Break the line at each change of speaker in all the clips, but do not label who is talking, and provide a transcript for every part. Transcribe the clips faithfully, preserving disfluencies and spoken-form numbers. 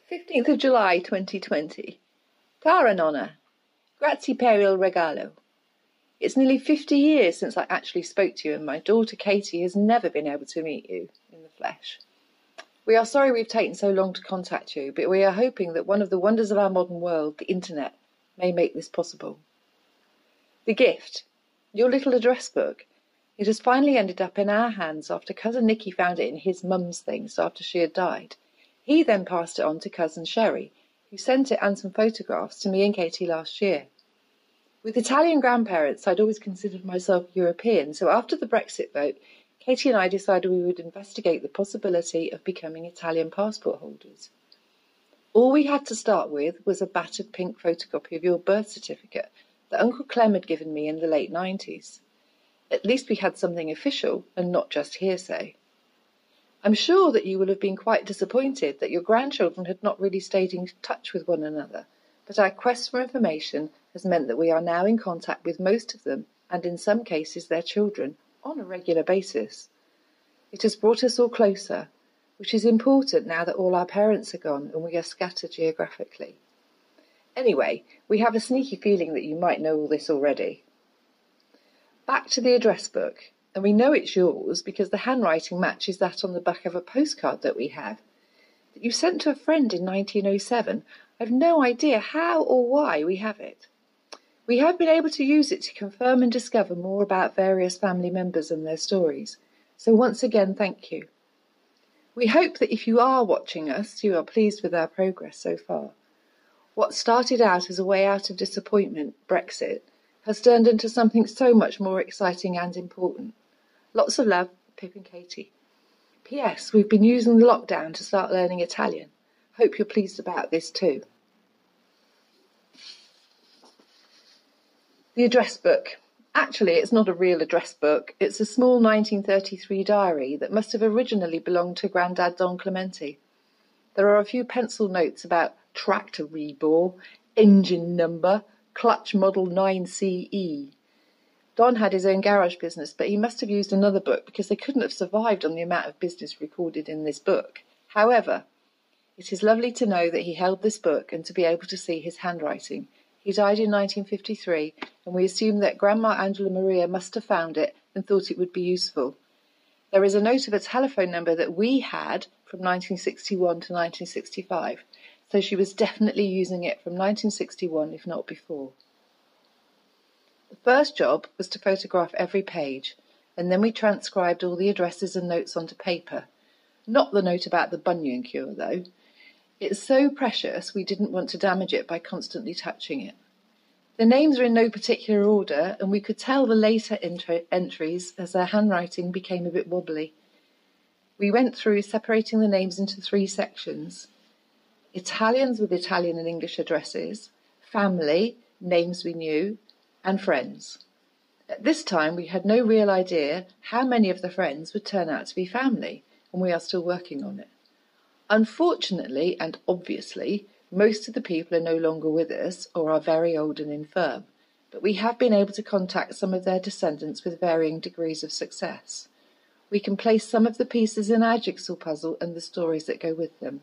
fifteenth of July twenty twenty. Cara nonna, grazie per il regalo. It's nearly fifty years since I actually spoke to you, and my daughter Katie has never been able to meet you in the flesh. We are sorry we've taken so long to contact you, but we are hoping that one of the wonders of our modern world, the internet, may make this possible. The gift, your little address book, it has finally ended up in our hands after Cousin Nicky found it in his mum's things after she had died. He then passed it on to Cousin Sherry, who sent it and some photographs to me and Katie last year. With Italian grandparents, I'd always considered myself European, so after the Brexit vote, Katie and I decided we would investigate the possibility of becoming Italian passport holders. All we had to start with was a battered pink photocopy of your birth certificate that Uncle Clem had given me in the late nineties. At least we had something official and not just hearsay. I'm sure that you will have been quite disappointed that your grandchildren had not really stayed in touch with one another, but our quest for information has meant that we are now in contact with most of them, and in some cases their children, on a regular basis. It has brought us all closer, which is important now that all our parents are gone and we are scattered geographically. Anyway, we have a sneaky feeling that you might know all this already. Back to the address book, and we know it's yours because the handwriting matches that on the back of a postcard that we have, that you sent to a friend in nineteen oh seven. I've no idea how or why we have it. We have been able to use it to confirm and discover more about various family members and their stories, so once again, thank you. We hope that if you are watching us, you are pleased with our progress so far. What started out as a way out of disappointment, Brexit, has turned into something so much more exciting and important. Lots of love, Pip and Katie. P S. We've been using the lockdown to start learning Italian. Hope you're pleased about this too. The address book. Actually, it's not a real address book. It's a small nineteen thirty-three diary that must have originally belonged to Grandad Don Clementi. There are a few pencil notes about tractor rebore, engine number, clutch model nine C E. Don had his own garage business, but he must have used another book because they couldn't have survived on the amount of business recorded in this book. However, it is lovely to know that he held this book and to be able to see his handwriting. He died in nineteen fifty-three, and we assume that Grandma Angela Maria must have found it and thought it would be useful. There is a note of a telephone number that we had from nineteen sixty-one to nineteen sixty-five, so she was definitely using it from nineteen sixty-one, if not before. The first job was to photograph every page, and then we transcribed all the addresses and notes onto paper. Not the note about the bunion cure, though. It's so precious we didn't want to damage it by constantly touching it. The names are in no particular order, and we could tell the later entry entries as their handwriting became a bit wobbly. We went through separating the names into three sections. Italians with Italian and English addresses, family, names we knew, and friends. At this time we had no real idea how many of the friends would turn out to be family, and we are still working on it. Unfortunately, and obviously, most of the people are no longer with us or are very old and infirm, but we have been able to contact some of their descendants with varying degrees of success. We can place some of the pieces in our jigsaw puzzle and the stories that go with them.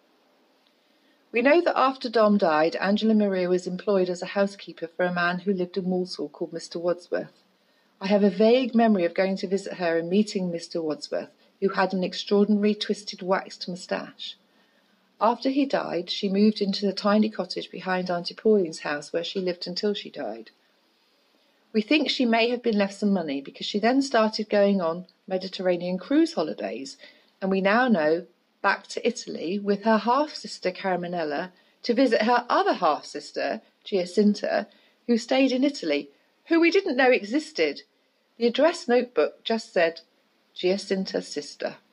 We know that after Dom died, Angela Maria was employed as a housekeeper for a man who lived in Walsall called Mister Wadsworth. I have a vague memory of going to visit her and meeting Mister Wadsworth, who had an extraordinary twisted waxed moustache. After he died, she moved into the tiny cottage behind Auntie Pauline's house where she lived until she died. We think she may have been left some money because she then started going on Mediterranean cruise holidays, and we now know back to Italy with her half-sister Caraminella to visit her other half-sister, Giacinta, who stayed in Italy, who we didn't know existed. The address notebook just said, Giacinta's sister.